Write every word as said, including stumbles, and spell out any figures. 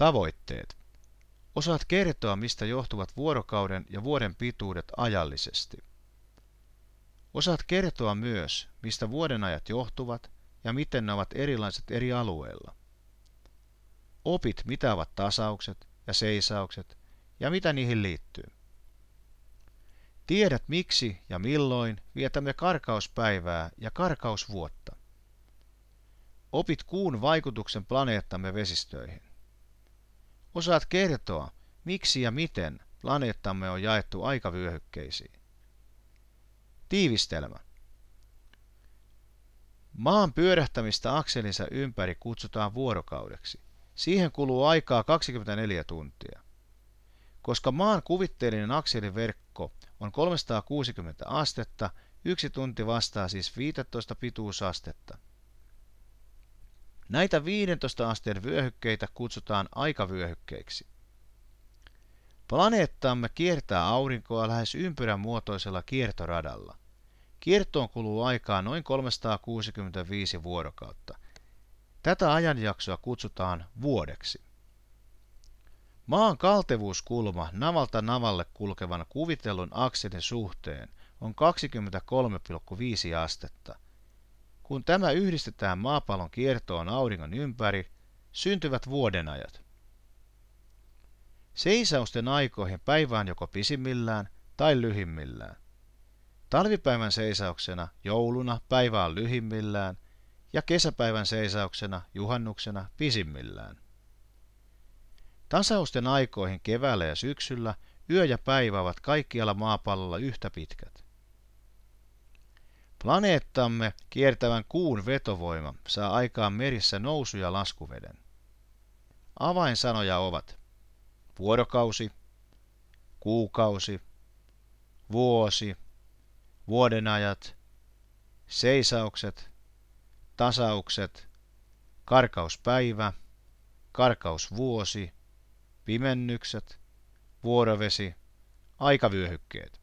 Tavoitteet. Osaat kertoa, mistä johtuvat vuorokauden ja vuoden pituudet ajallisesti. Osaat kertoa myös, mistä vuodenajat johtuvat ja miten ne ovat erilaiset eri alueilla. Opit, mitä ovat tasaukset ja seisaukset ja mitä niihin liittyy. Tiedät, miksi ja milloin vietämme karkauspäivää ja karkausvuotta. Opit kuun vaikutuksen planeettamme vesistöihin. Osaat kertoa, miksi ja miten planeettamme on jaettu aikavyöhykkeisiin. Tiivistelmä. Maan pyörähtämistä akselinsa ympäri kutsutaan vuorokaudeksi. Siihen kuluu aikaa kaksikymmentäneljä tuntia. Koska maan kuvitteellinen akseliverkko on kolmesataakuusikymmentä astetta, yksi tunti vastaa siis viisitoista pituusastetta. Näitä viidentoista asteen vyöhykkeitä kutsutaan aikavyöhykkeiksi. Planeettamme kiertää aurinkoa lähes ympyrän muotoisella kiertoradalla. Kiertoon kuluu aikaa noin kolmesataakuusikymmentäviisi vuorokautta. Tätä ajanjaksoa kutsutaan vuodeksi. Maan kaltevuuskulma navalta navalle kulkevan kuvitellun akselin suhteen on kaksikymmentäkolme pilkku viisi astetta. Kun tämä yhdistetään maapallon kiertoon auringon ympäri, syntyvät vuodenajat. Seisausten aikoihin päivä on joko pisimmillään tai lyhimmillään. Talvipäivän seisauksena jouluna päivä on lyhimmillään ja kesäpäivän seisauksena juhannuksena pisimmillään. Tasausten aikoihin keväällä ja syksyllä yö ja päivä ovat kaikkialla maapallolla yhtä pitkät. Planeettamme kiertävän kuun vetovoima saa aikaan merissä nousu- ja laskuveden. Avainsanoja ovat vuorokausi, kuukausi, vuosi, vuodenajat, seisaukset, tasaukset, karkauspäivä, karkausvuosi, pimennykset, vuorovesi, aikavyöhykkeet.